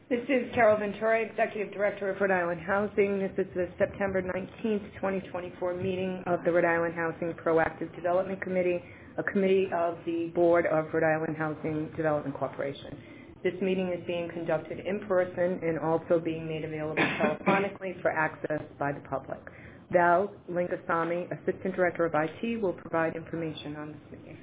This is Carol Ventura, Executive Director of Rhode Island Housing. This is the September 19th, 2024 meeting of the Rhode Island Housing Proactive Development Committee, a committee of the Board of Rhode Island Housing Development Corporation. This meeting is being conducted in person and also being made available telephonically for access by the public. Val Lingasamy, Assistant Director of IT, will provide information on this meeting.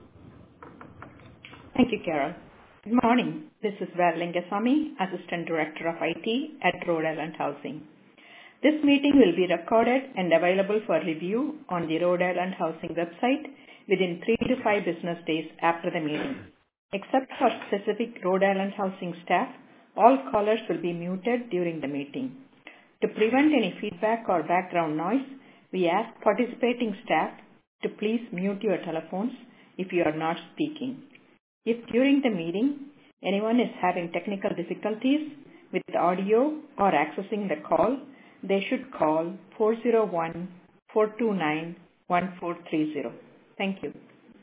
Thank you, Carol. Good morning. This is Val Lingasamy, Assistant Director of IT at Rhode Island Housing. This meeting will be recorded and available for review on the Rhode Island Housing website within 3 to 5 business days after the meeting. Except for specific Rhode Island Housing staff, all callers will be muted during the meeting. To prevent any feedback or background noise, we ask participating staff to please mute your telephones if you are not speaking. If during the meeting anyone is having technical difficulties with the audio or accessing the call, they should call 401-429-1430. Thank you.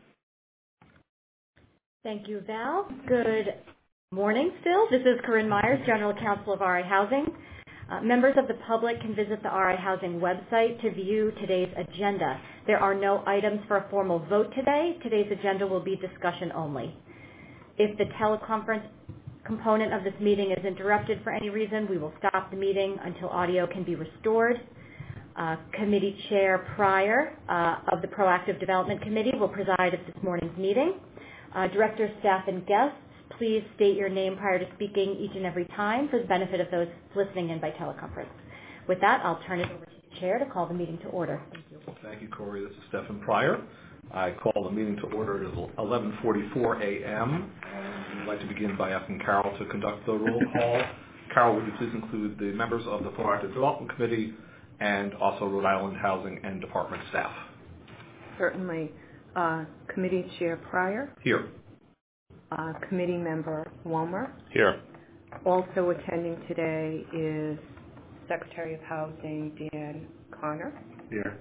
Thank you, Val. Good morning still. This is Corinne Myers, General Counsel of RI Housing. Members of the public can visit the RI Housing website to view today's agenda. There are no items for a formal vote today. Today's agenda will be discussion only. If the teleconference component of this meeting is interrupted for any reason, we will stop the meeting until audio can be restored. Committee Chair Pryor of the Proactive Development Committee will preside at this morning's meeting. Directors, staff, and guests, please state your name prior to speaking each and every time for the benefit of those listening in by teleconference. With that, I'll turn it over to the Chair to call the meeting to order. Thank you. Thank you, Corey. This is Stephen Pryor. I call the meeting to order at 11:44 a.m. and I'd like to begin by asking Carol to conduct the roll call. Carol, would you please include the members of the Proactive Development Committee and also Rhode Island Housing and Department staff? Certainly. Committee Chair Pryor. Here. Committee Member Womer. Here. Also attending today is Secretary of Housing Dan Connor. Here.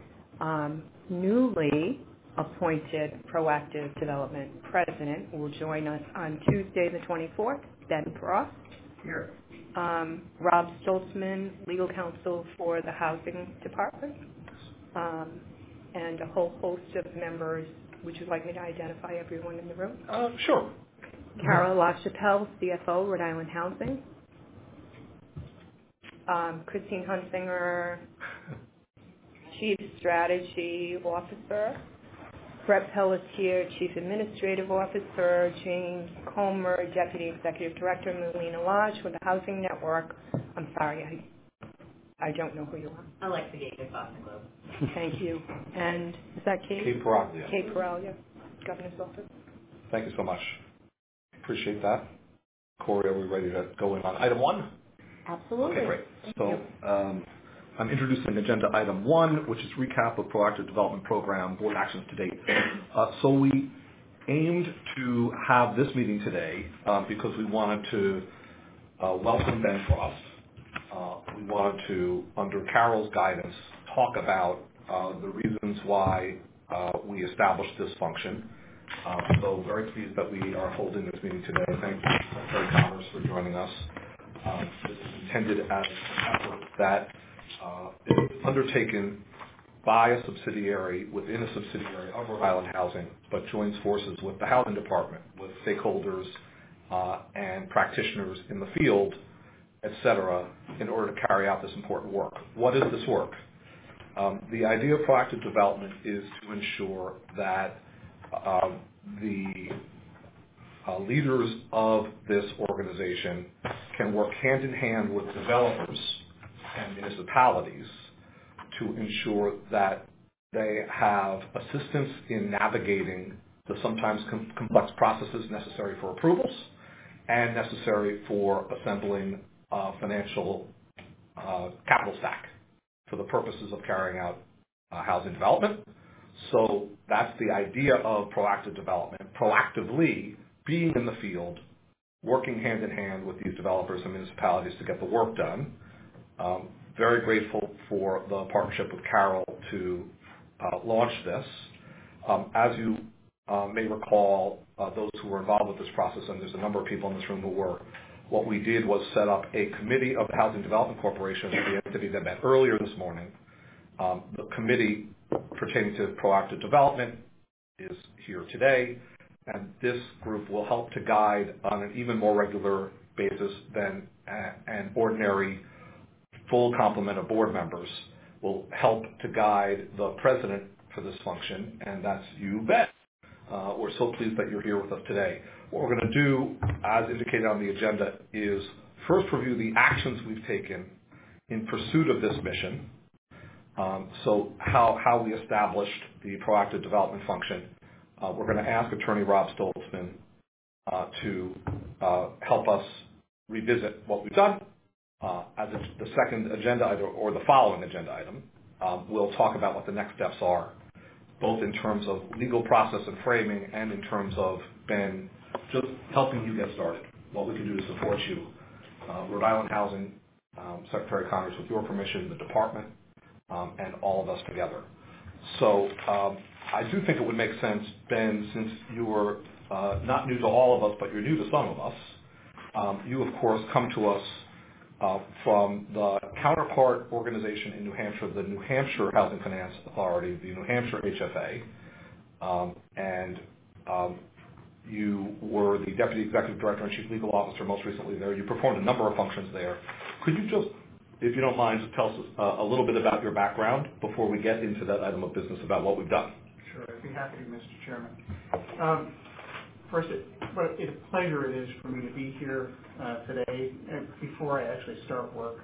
Newly appointed Proactive Development President will join us on Tuesday the 24th, Ben Frost. Here. Rob Stoltzman, Legal Counsel for the Housing Department. And a whole host of members. Would you like me to identify everyone in the room? Sure. Carol LaChapelle, CFO, Rhode Island Housing. Christine Hunsinger, Chief Strategy Officer. Brett Pelletier, Chief Administrative Officer. James Comer, Deputy Executive Director. Melina Lodge with the Housing Network. I'm sorry, I don't know who you are. Alexa Gates, Boston Globe. Thank you. And is that Kate? Kate Paraglia. Kate Paraglia, Governor's Office. Thank you so much. Appreciate that. Corey, are we ready to go in on item 1? Absolutely. Okay, great. So I'm introducing agenda item 1, which is recap of Proactive Development Program board actions to date. So we aimed to have this meeting today because we wanted to welcome Ben Frost. We wanted to, under Carol's guidance, talk about the reasons why we established this function. So very pleased that we are holding this meeting today. Thank you, Secretary Connors, for joining us. This is intended as an effort that is undertaken by a subsidiary within a subsidiary of Rhode Island Housing, but joins forces with the Housing Department, with stakeholders and practitioners in the field, et cetera, in order to carry out this important work. What is this work? The idea of proactive development is to ensure that the leaders of this organization can work hand in hand with developers and municipalities to ensure that they have assistance in navigating the sometimes complex processes necessary for approvals and necessary for assembling financial capital stack for the purposes of carrying out housing development. So that's the idea of proactive development, proactively being in the field, working hand in hand with these developers and municipalities to get the work done. Very grateful for the partnership with Carol to launch this. As you may recall, those who were involved with this process, and there's a number of people in this room who were what we did was set up a committee of the Housing Development Corporation, the entity that met earlier this morning. The committee pertaining to proactive development is here today, and this group will help to guide on an even more regular basis than an ordinary full complement of board members, will help to guide the president for this function, and that's you, Ben. We're so pleased that you're here with us today. What we're going to do, as indicated on the agenda, is first review the actions we've taken in pursuit of this mission. So how we established the proactive development function. We're going to ask Attorney Rob Stoltzman to help us revisit what we've done. As the second agenda item, or the following agenda item, we'll talk about what the next steps are, both in terms of legal process and framing and in terms of, Ben, just helping you get started, what we can do to support you. Rhode Island Housing, Secretary Connors, with your permission, the department, and all of us together. So I do think it would make sense, Ben, since you were not new to all of us, but you're new to some of us. You, of course, come to us from the counterpart organization in New Hampshire, the New Hampshire Housing Finance Authority, the New Hampshire HFA, and you were the Deputy Executive Director and Chief Legal Officer most recently there. You performed a number of functions there. Could you just, if you don't mind, just tell us a little bit about your background before we get into that item of business about what we've done? Sure, I'd be happy to, Mr. Chairman. First, what a pleasure it is for me to be here today. And before I actually start work,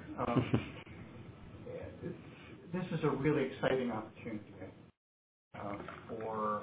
this is a really exciting opportunity for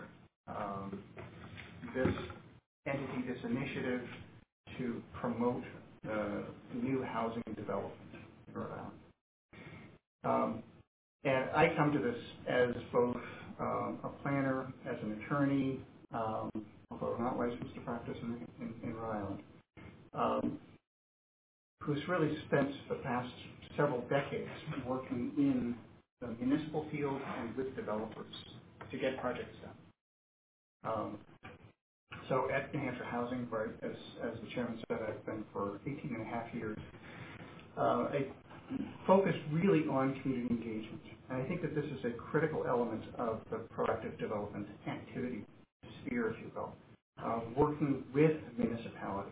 this entity, this initiative, to promote new housing development in Rhode Island. And I come to this as both a planner, as an attorney, although not licensed to practice in Rhode Island, who's really spent the past several decades working in the municipal field and with developers to get projects done. So at New Hampshire Housing, right, as the chairman said, I've been for 18 and a half years. I focus really on community engagement. And I think that this is a critical element of the proactive development activity sphere, if you will, working with municipalities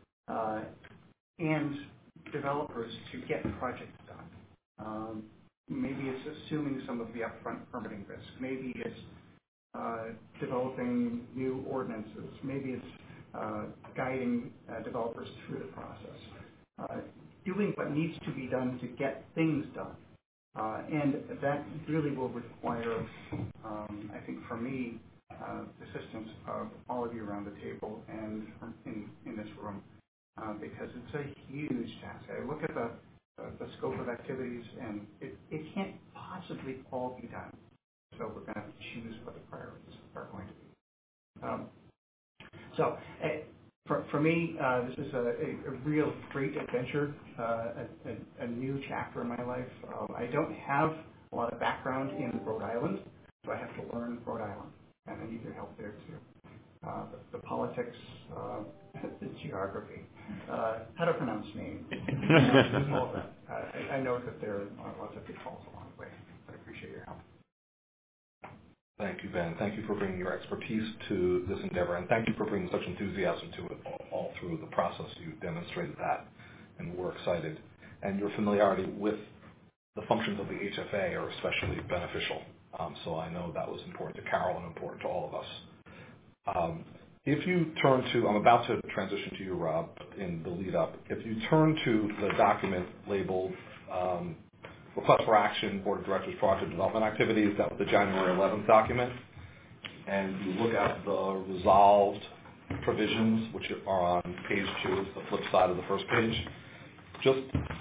and developers to get projects done. Maybe it's assuming some of the upfront permitting risk. Maybe it's developing new ordinances. Maybe it's guiding developers through the process. Doing what needs to be done to get things done. And that really will require, I think for me, assistance of all of you around the table and in this room, because it's a huge task. I look at the scope of activities, and it can't possibly all be done. So we're going to have to choose what the priorities are going to be. So for me, this is a real great adventure, a new chapter in my life. I don't have a lot of background in Rhode Island, so I have to learn Rhode Island, and I need your help there too. The politics, the geography, how to pronounce names, all of that. I know that there are lots of pitfalls along the way, but I appreciate your help. Thank you, Ben. Thank you for bringing your expertise to this endeavor, and thank you for bringing such enthusiasm to it all through the process. You demonstrated that, and we're excited. And your familiarity with the functions of the HFA are especially beneficial. So I know that was important to Carol and important to all of us. If you turn to, I'm about to transition to you, Rob, in the lead up. If you turn to the document labeled Request for Action, Board of Directors, Proactive Development Activities, that was the January 11th document, and you look at the resolved provisions, which are on page 2, it's the flip side of the first page. Just,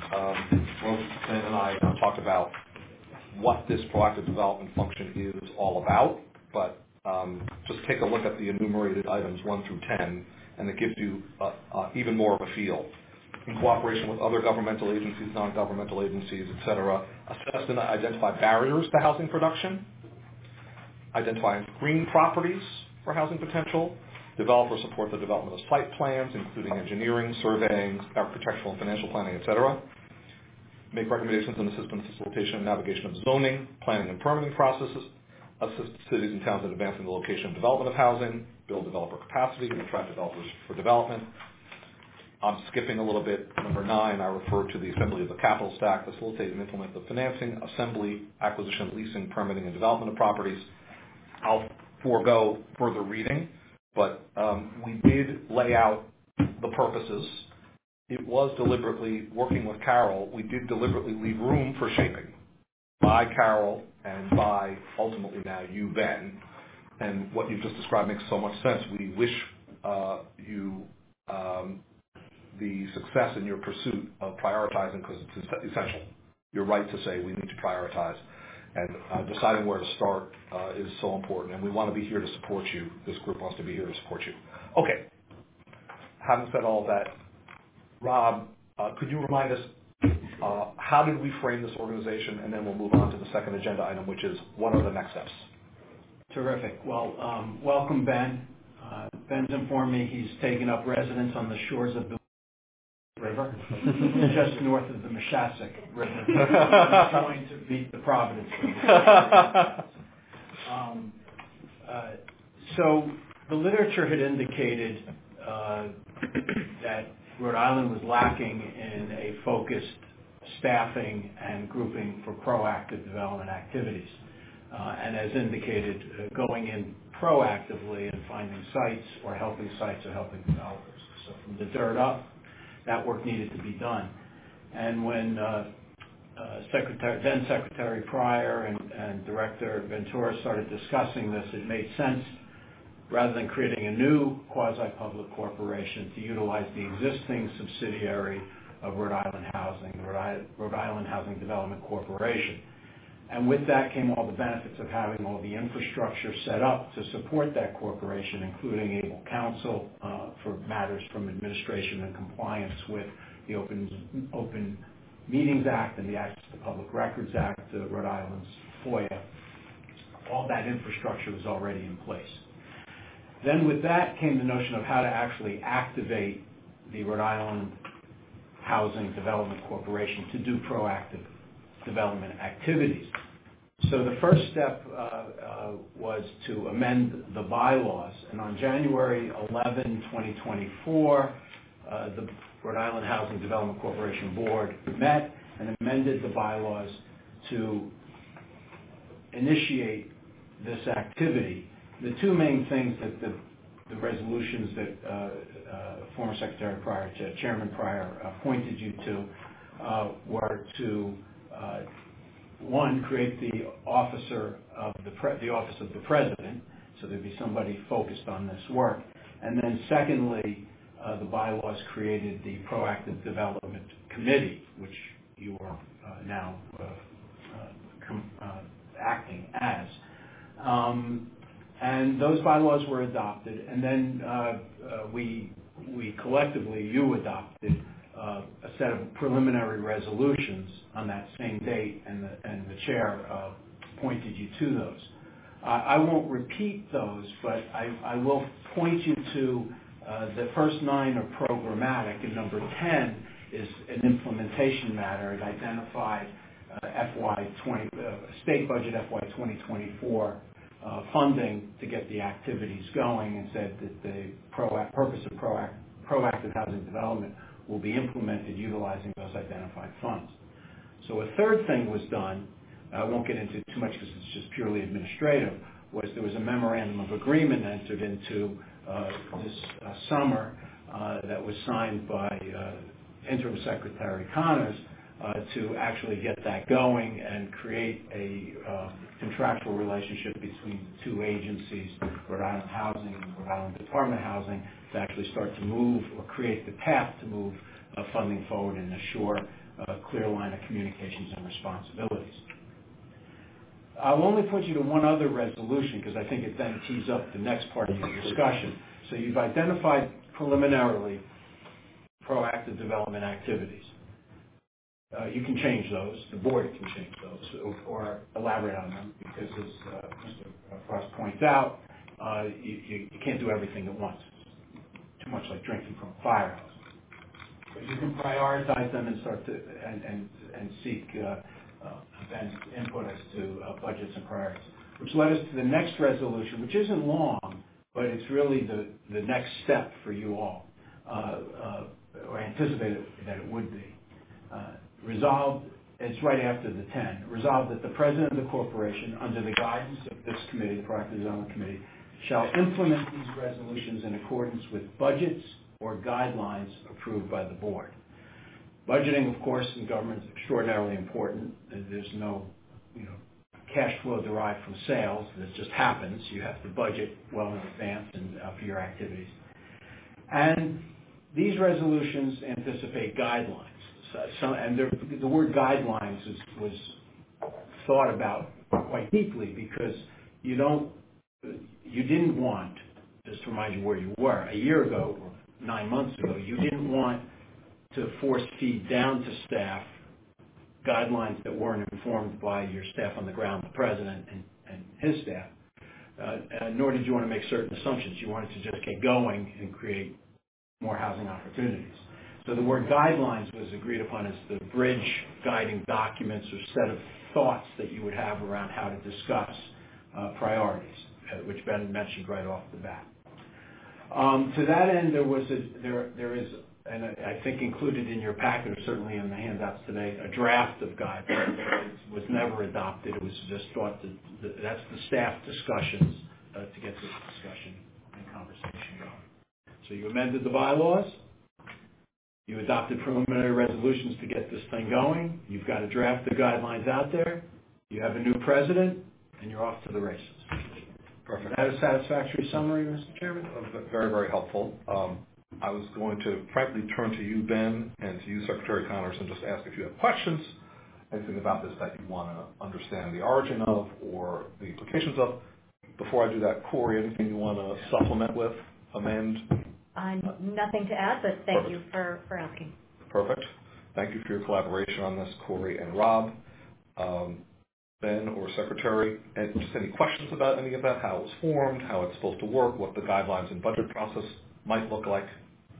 Ben and I talked about what this proactive development function is all about, but just take a look at the enumerated items 1 through 10, and it gives you even more of a feel. In cooperation with other governmental agencies, non-governmental agencies, et cetera, assess and identify barriers to housing production, identify green properties for housing potential, Developers support the development of site plans, including engineering, surveying, architectural and financial planning, etc. Make recommendations and assist in the facilitation and navigation of zoning, planning and permitting processes. Assist cities and towns in advancing the location and development of housing. Build developer capacity and attract developers for development. I'm skipping a little bit. Number 9, I refer to the assembly of the capital stack. Facilitate and implement the financing, assembly, acquisition, leasing, permitting, and development of properties. I'll forego further reading, but we did lay out the purposes. It was deliberately, working with Carol, we did deliberately leave room for shaping by Carol and by, ultimately now, you, Ben. And what you've just described makes so much sense. We wish you the success in your pursuit of prioritizing, because it's essential. You're right to say we need to prioritize. And deciding where to start is so important. And we want to be here to support you. This group wants to be here to support you. Okay. Having said all that, Rob, could you remind us, how did we frame this organization? And then we'll move on to the second agenda item, which is what are the next steps? Terrific. Well, welcome, Ben. Ben's informed me he's taken up residence on the shores of the River, just north of the Mashasik River. He's going to meet the Providence River. So the literature had indicated that Rhode Island was lacking in a focused staffing and grouping for proactive development activities. And as indicated, going in proactively and finding sites or helping developers. So from the dirt up, that work needed to be done. And when then Secretary Pryor and Director Ventura started discussing this, it made sense, rather than creating a new quasi-public corporation, to utilize the existing subsidiary of Rhode Island Housing, the Rhode Island Housing Development Corporation. And with that came all the benefits of having all the infrastructure set up to support that corporation, including able counsel for matters from administration and compliance with the Open Meetings Act and the Access to Public Records Act, Rhode Island's FOIA. All that infrastructure was already in place. Then with that came the notion of how to actually activate the Rhode Island Housing Development Corporation to do proactive development activities. So the first step was to amend the bylaws, and on January 11, 2024, the Rhode Island Housing Development Corporation Board met and amended the bylaws to initiate this activity. The two main things that the resolutions that former Secretary Pryor, Chairman Pryor, pointed you to were to one, create the office of the President, so there'd be somebody focused on this work, and then secondly, the bylaws created the Proactive Development Committee, which you are now acting as. And those bylaws were adopted, and then we collectively, you adopted a set of preliminary resolutions on that same date, and the chair pointed you to those. I won't repeat those, but I will point you to the first 9 are programmatic, and number 10 is an implementation matter. It identified state budget FY 2024 funding to get the activities going, and said that the purpose of proactive housing development will be implemented utilizing those identified funds. So a third thing was done, I won't get into too much because it's just purely administrative, was there was a memorandum of agreement entered into this summer that was signed by Interim Secretary Connors to actually get that going and create a contractual relationship between the two agencies, Rhode Island Housing and Rhode Island Department of Housing, to actually start to move or create the path to move funding forward and assure a clear line of communications and responsibilities. I'll only point you to one other resolution because I think it then tees up the next part of your discussion. So you've identified preliminarily proactive development activities. You can change those, the board can change those, or elaborate on them, because as Mr. Frost points out, you can't do everything at once. It's too much like drinking from a fire hose. But you can prioritize them and start to and seek and input as to budgets and priorities. Which led us to the next resolution, which isn't long, but it's really the next step for you all, or anticipated that it would be. Resolved, it's right after the 10, resolved that the President of the Corporation, under the guidance of this committee, the Proactive Development Committee, shall implement these resolutions in accordance with budgets or guidelines approved by the Board. Budgeting, of course, in government is extraordinarily important. There's no, cash flow derived from sales. That just happens. You have to budget well in advance and for your activities. And these resolutions anticipate guidelines. And the word guidelines was thought about quite deeply because you didn't want, just to remind you where you were, a year ago or 9 months ago, you didn't want to force feed down to staff guidelines that weren't informed by your staff on the ground, the President and his staff, nor did you want to make certain assumptions. You wanted to just get going and create more housing opportunities. So the word guidelines was agreed upon as the bridge guiding documents or set of thoughts that you would have around how to discuss priorities, which Ben mentioned right off the bat. To that end, there is, and I think included in your packet, or certainly in the handouts today, a draft of guidelines. It was never adopted. It was just thought that's the staff discussions to get this discussion and conversation going. So you amended the bylaws. You adopted preliminary resolutions to get this thing going. You've got a draft of guidelines out there. You have a new president, and you're off to the races. Perfect. Is that a satisfactory summary, Mr. Chairman? Very, very helpful. I was going to frankly turn to you, Ben, and to you, Secretary Connors, and just ask if you have questions, anything about this that you want to understand the origin of or the implications of. Before I do that, Corey, anything you want to supplement with, amend? Nothing to add, but thank you for asking. Perfect. Thank you for your collaboration on this, Corey and Rob. Ben or Secretary, and just any questions about any of that, how it was formed, how it's supposed to work, what the guidelines and budget process might look like?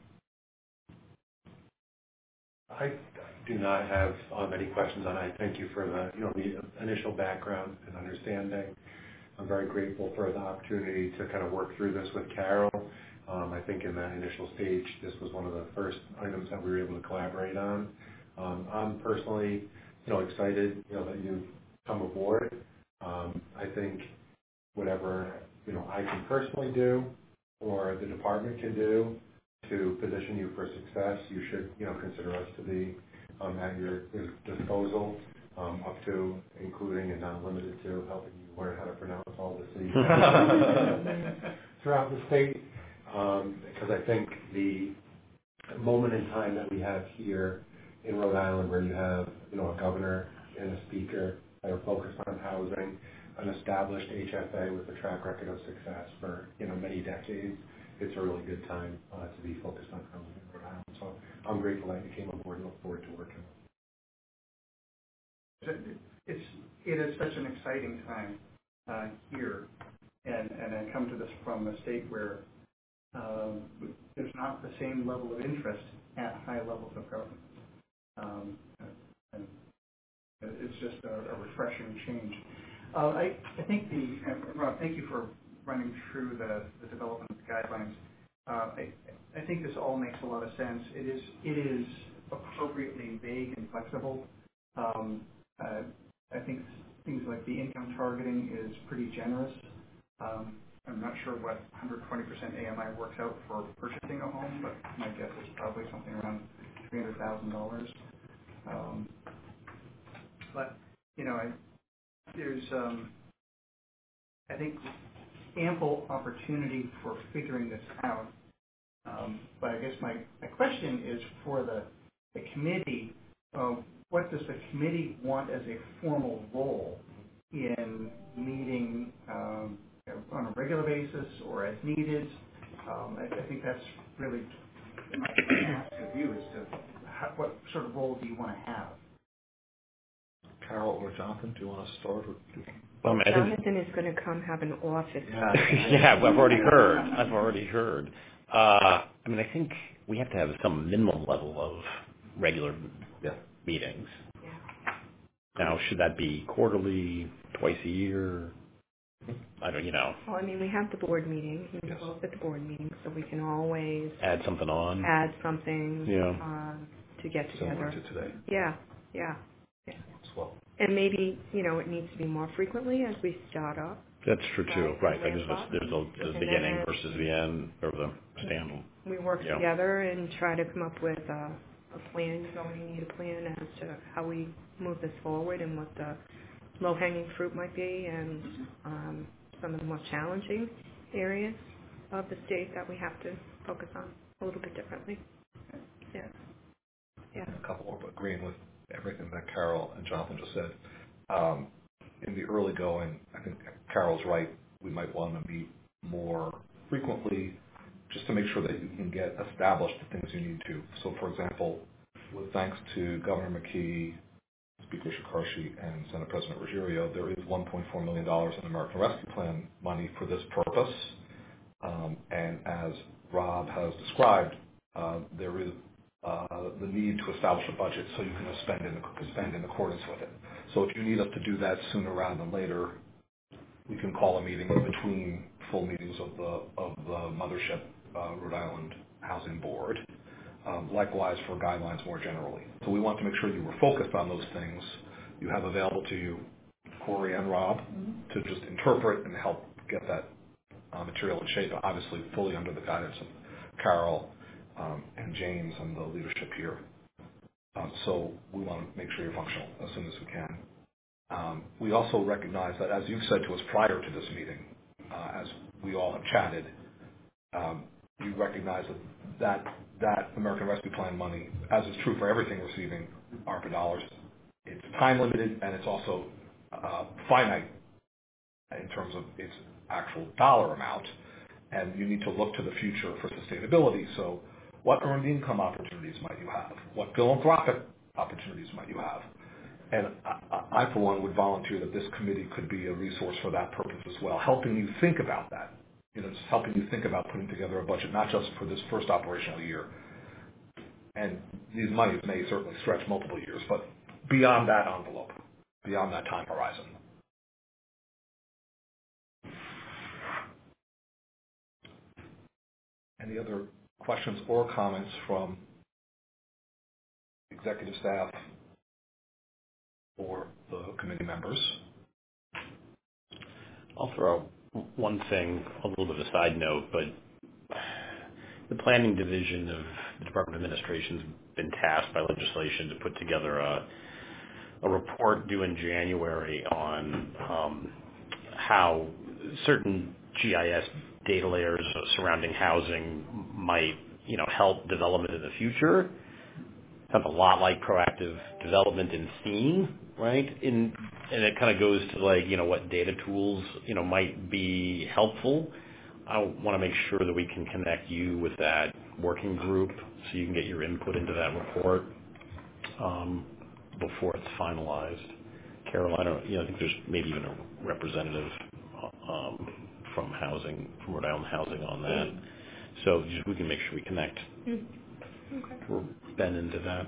I do not have many questions on it. I thank you for the initial background and understanding. I'm very grateful for the opportunity to kind of work through this with Carol. I think in that initial stage, this was one of the first items that we were able to collaborate on. I'm personally, excited, that you've come aboard. I think whatever, I can personally do or the department can do to position you for success, you should, consider us to be at your disposal, up to, including and not limited to, helping you learn how to pronounce all the C's throughout the state. Because I think the moment in time that we have here in Rhode Island where you have, a governor and a speaker that are focused on housing, an established HFA with a track record of success for, many decades, it's a really good time to be focused on housing in Rhode Island. So I'm grateful that you came on board and look forward to working with you. It is such an exciting time here, and I come to this from a state where there's not the same level of interest at high levels of government. And it's just a refreshing change. I think Rob, thank you for running through the development of the guidelines. I think this all makes a lot of sense. It is appropriately vague and flexible. I think things like the income targeting is pretty generous. I'm not sure what 120% AMI works out for purchasing a home, but my guess is probably something around $300,000. But there's I think ample opportunity for figuring this out. But I guess my question is for the committee. What does the committee want as a formal role in meeting on a regular basis or as needed? I think that's really my ask of you as to what sort of role do you want to have? Carol or Jonathan, do you want to start? Or I think Jonathan is going to come have an office. yeah, I've already heard. I think we have to have some minimum level of regular meetings. Yeah. Now, should that be quarterly, twice a year? I don't, Well, we have the board meeting. He was at the board meeting, so we can always add something on. To get together. Similar to today. Yeah. As well. And maybe, it needs to be more frequently as we start up. That's true too, right? Like there's the beginning versus the end, or the stand. We work together and try to come up with a plan. So we need a plan as to how we move this forward and what the low-hanging fruit might be, and some of the more challenging areas of the state that we have to focus on a little bit differently. Yeah. A couple of agreeing with everything that Carol and Jonathan just said. In the early going, I think Carol's right. We might want to meet more frequently just to make sure that you can get established the things you need to. So, for example, with thanks to Governor McKee, Speaker Shekarchi, and Senate President Ruggiero, there is $1.4 million in American Rescue Plan money for this purpose. And as Rob has described, there is the need to establish a budget so you can spend in accordance with it. So if you need us to do that sooner rather than later, we can call a meeting in between full meetings of the mothership Rhode Island Housing Board. Likewise for guidelines more generally. So we want to make sure you were focused on those things. You have available to you Corey and Rob to just interpret and help get that material in shape, obviously fully under the guidance of Carol and James and the leadership here. So we want to make sure you're functional as soon as we can. We also recognize that, as you've said to us prior to this meeting, as we all have chatted, you recognize that American Rescue Plan money, as is true for everything receiving ARPA dollars, it's time limited and it's also finite in terms of its actual dollar amount, and you need to look to the future for sustainability. So what earned income opportunities might you have? What philanthropic opportunities might you have? And I, for one, would volunteer that this committee could be a resource for that purpose as well, helping you think about that. Just helping you think about putting together a budget, not just for this first operational year. And these monies may certainly stretch multiple years, but beyond that envelope, beyond that time horizon. Any other questions or comments from executive staff or the committee members? I'll throw one thing, a little bit of a side note, but the planning division of the Department of Administration has been tasked by legislation to put together a report due in January on how certain GIS data layers surrounding housing might, help development in the future. Sounds a lot like proactive development in SEEM, right? And it kind of goes to what data tools, might be helpful. I want to make sure that we can connect you with that working group so you can get your input into that report before it's finalized. Carol, I think there's maybe even a representative from Rhode Island Housing on that. So we can make sure we connect. We're Ben into that.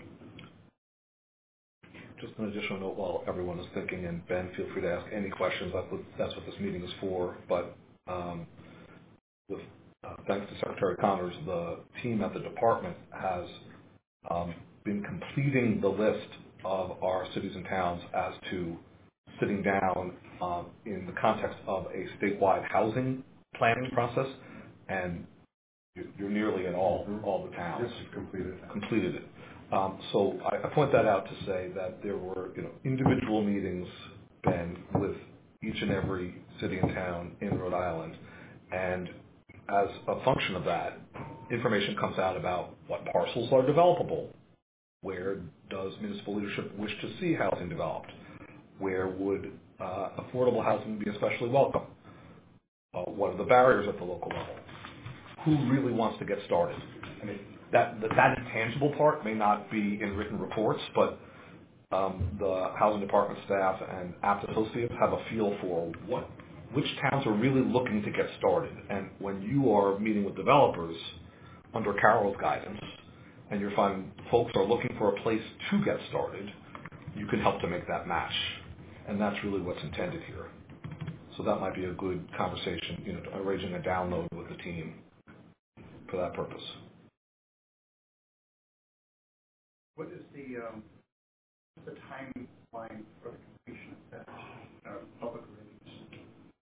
Just an additional note while everyone is thinking, and Ben, feel free to ask any questions. That's what this meeting is for. But thanks to Secretary Connors, the team at the department has been completing the list of our cities and towns as to sitting down in the context of a statewide housing planning process, and you're nearly in all the towns. Yes, you've completed it. So I point that out to say that there were individual meetings, Ben, with each and every city and town in Rhode Island, and as a function of that, information comes out about what parcels are developable, where does municipal leadership wish to see housing developed, where would affordable housing be especially welcome, what are the barriers at the local level, who really wants to get started. I mean, that intangible part may not be in written reports, but the housing department staff and Apt Associates have a feel for which towns are really looking to get started. And when you are meeting with developers under Carol's guidance, and you're finding folks are looking for a place to get started, you can help to make that match. And that's really what's intended here. So that might be a good conversation, arranging a download with the team for that purpose. What is the timeline for the completion of that public release?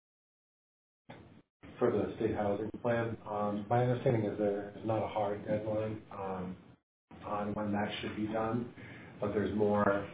For the state housing plan, my understanding is there is not a hard deadline on when that should be done, but there's more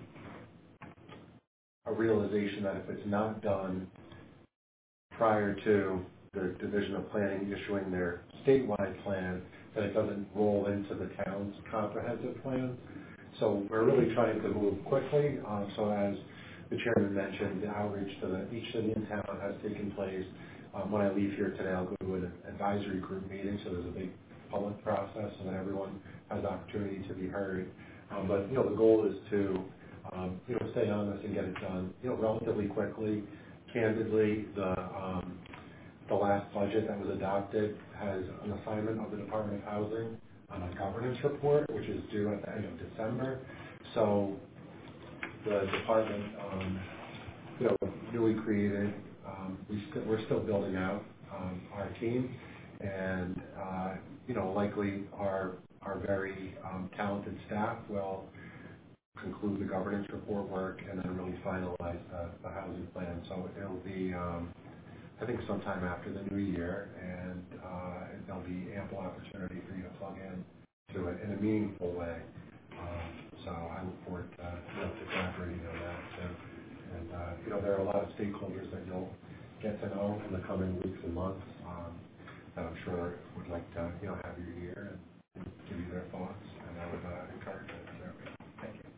a realization that if it's not done prior to the Division of Planning issuing their statewide plan, that it doesn't roll into the town's comprehensive plan. So we're really trying to move quickly. So as the chairman mentioned, the outreach to each city and town has taken place. When I leave here today, I'll go to an advisory group meeting, so there's a big public process so that everyone has the opportunity to be heard. But the goal is to stay on this and get it done relatively quickly. Candidly, the last budget that was adopted has an assignment of the Department of Housing on a governance report, which is due at the end of December. So the department, newly created, we're still building out our team, and likely our very talented staff will conclude the governance report work and then really finalize the housing plan. So it'll be, I think, sometime after the new year, and there'll be ample opportunity for you to plug in to it in a meaningful way. So I look forward to collaborating on that too. And there are a lot of stakeholders that you'll get to know in the coming weeks and months that I'm sure would like to have you here and give you their thoughts, and I would encourage that. Thank you.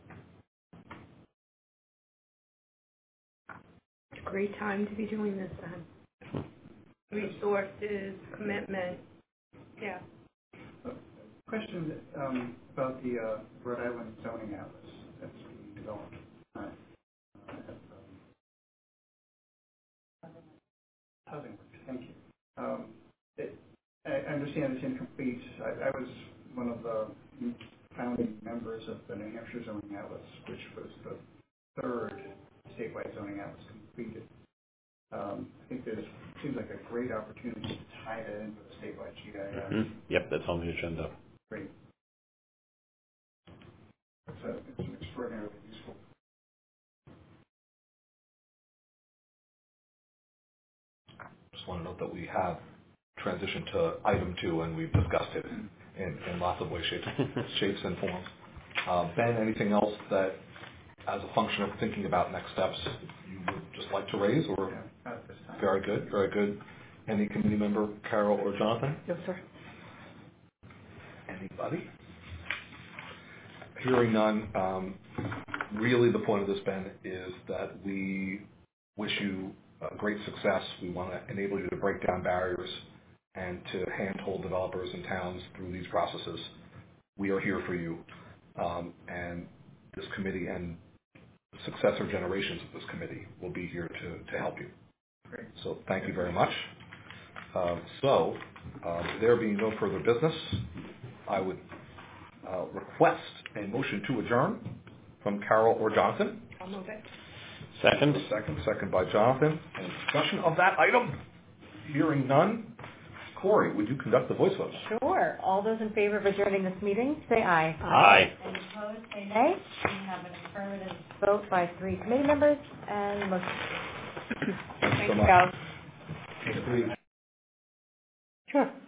It's a great time to be doing this then. Resources, commitment, yeah. Question about the Rhode Island zoning atlas that's being developed. Housing works, thank you. I understand it's incomplete. I was one of the founding members of the New Hampshire Zoning Atlas, which was the third statewide zoning atlas completed. I think there seems like a great opportunity to tie that into the statewide GIS. Mm-hmm. Yep, that's on the agenda. Great. It's an extraordinarily useful. Just want to note that we have transitioned to item 2, and we've discussed it in lots of ways, shapes and forms. Ben, anything else that, as a function of thinking about next steps, you would just like to raise? Or not at this time. Very good, very good. Any committee member, Carol or Jonathan? No, sir. Anybody? Hearing none, really the point of this, Ben, is that we wish you great success. We want to enable you to break down barriers and to handhold developers and towns through these processes. We are here for you, and this committee and successor generations of this committee will be here to help you. Great. So thank you very much. There being no further business, I would request a motion to adjourn from Carol or Jonathan. I'll move it. Second. Second by Jonathan. Any discussion of that item? Hearing none. Corey, would you conduct the voice vote? Sure. All those in favor of adjourning this meeting, say aye. Aye. And opposed, say nay. We have an affirmative vote by 3 committee members, and motion. Thanks so much. Go. Please. Sure.